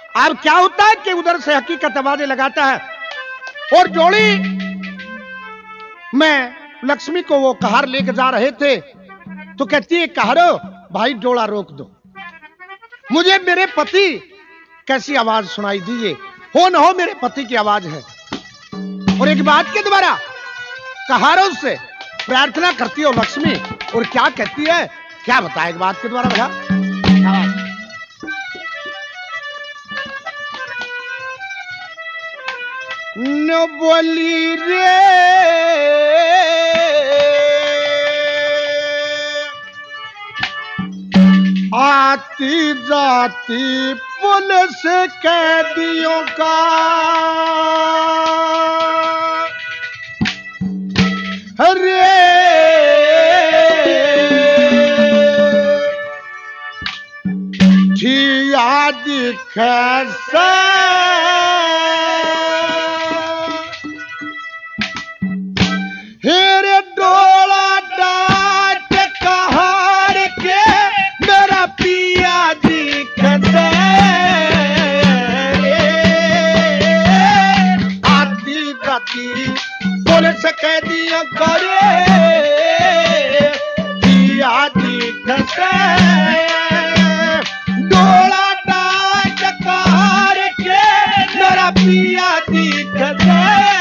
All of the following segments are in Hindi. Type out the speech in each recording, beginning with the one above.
अब क्या होता है कि उधर से हकीकत आवाजें लगाता है और जोड़ी में लक्ष्मी को वो कहार लेके जा रहे थे तो कहती है कहारो भाई डोला रोक दो, मुझे मेरे पति कैसी आवाज सुनाई दीजिए, हो न हो मेरे पति की आवाज है। और एक बात के द्वारा कहारों से प्रार्थना करती हो लक्ष्मी और क्या कहती है, क्या बताए एक बात के द्वारा भैया। न बोली रे आती जाती पुलिस कैदियों का अरे जिया दिखे हेरे डोला डाट कहार के मेरा पिया दिखते आती जाती पुलिस कैदियों करे पिया दिखते डोला डाट कहार के मेरा पिया दिखते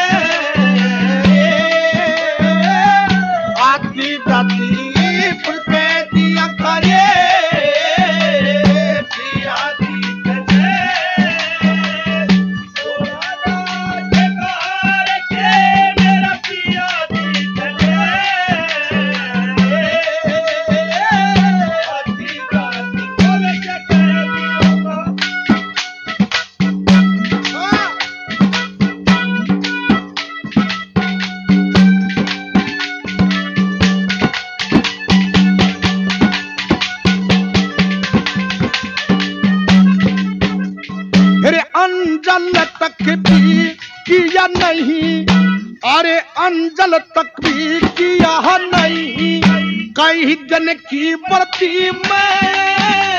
अंजल तक भी किया नहीं, अरे अंजल तक भी किया नहीं, कई दिन की व्रती में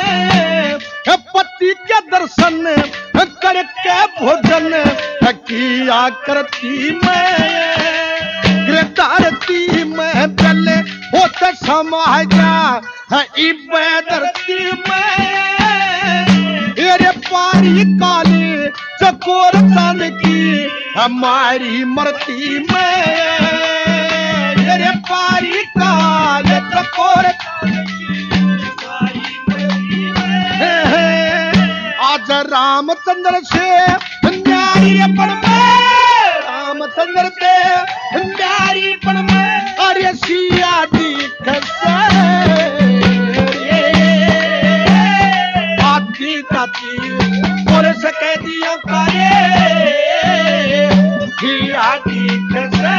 पति के दर्शन करके भोजन किया करती मैं गिरधारती में पहले होते समाजा इबेदरती में तेरे पारी काली चकोर तन की हमारी मरती में तेरे पारी काले चकोर तन की हमारी मरती में आज रामचंद्र से न्यारी पण में रामचंद्र से न्यारी पण में अरे सिया दिख पुलिस कैदियों करे किया ठीक से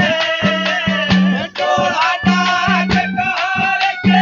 डोला डाट कहार के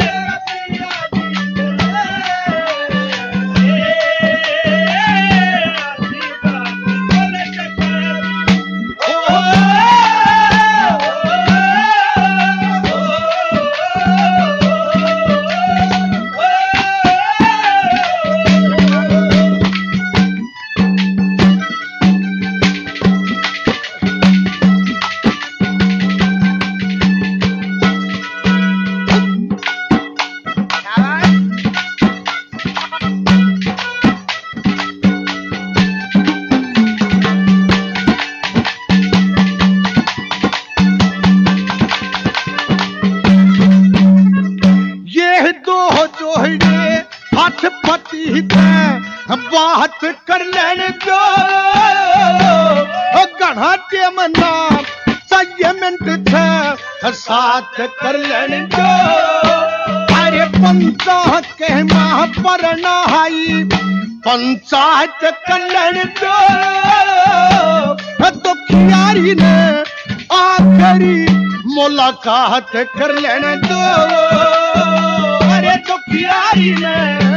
बात कर लेने दो गढ़ा के मना संयमित थे साथ कर लेने दो अरे पंचायत के माह पर नहाई पंचायत कर लेने दो तो खियारी ने आखिरी मुलाकात कर लेने दो अरे तो खियारी ने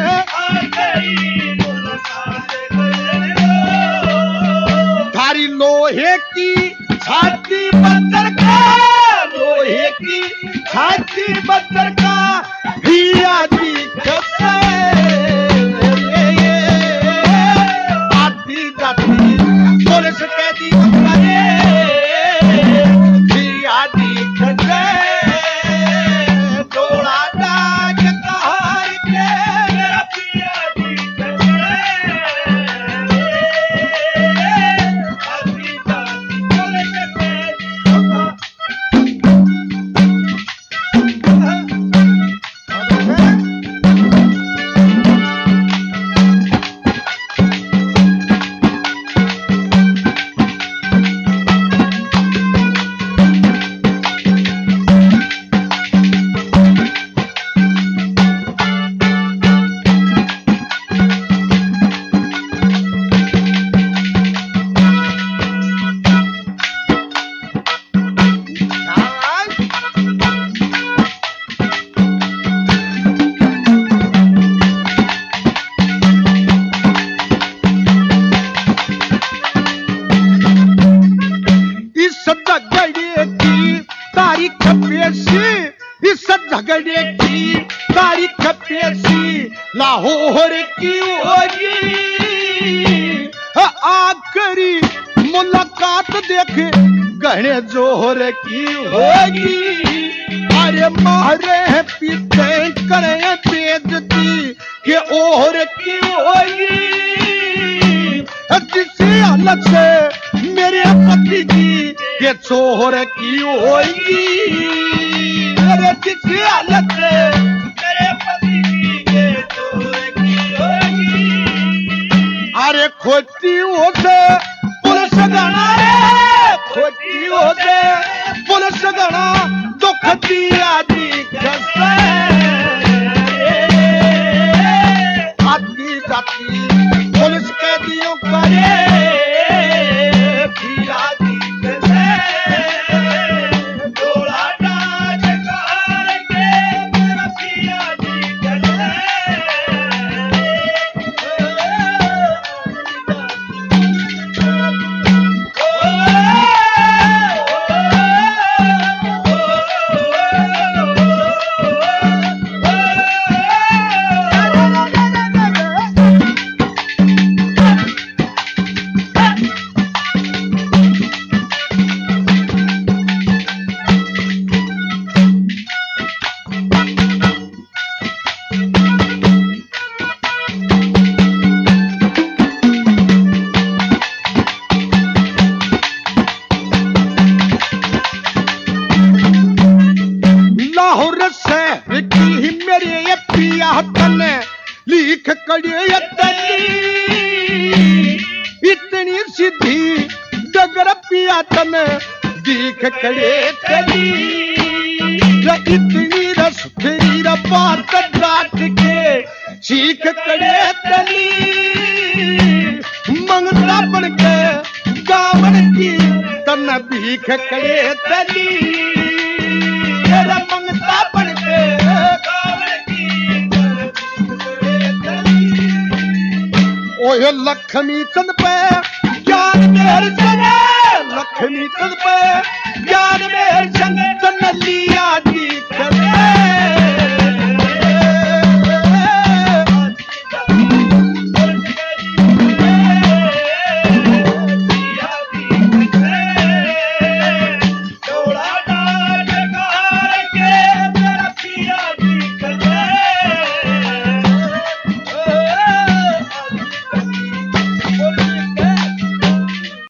थारी लोहे की छाती बंदर का लोहे की छाती बंदर का हिया दिख की होगी, आखिरी मुलाकात देखे गहने जोहर की होगी। अरे मारे पीछे करे बेइज्जती के और की होगी, जिस हालत से मेरे पति की के चोर की होगी। अरे जिस हालत से मेरे पति की के चोर की होगी। अरे खोटी होते पुलिस गणा रे, खोटी होते पुलिस गणा दुख दिया दी घसे। आती जाती पुलिस कैदियों करे दिया दी घसे। डोला डाज करके दिया दी घसे। लिख कड़े इतनी सीधी डगर पिया तन दिख कड़े तली। इतनी रस फिरी बात डाट के सीख कड़े तली। मंगता बन के गावन की तन भीख कड़े तली। मंगता बन के गावन की ओए लक्ष्मी चंद पे ज्ञान मेहर चले। लक्ष्मी चंद पे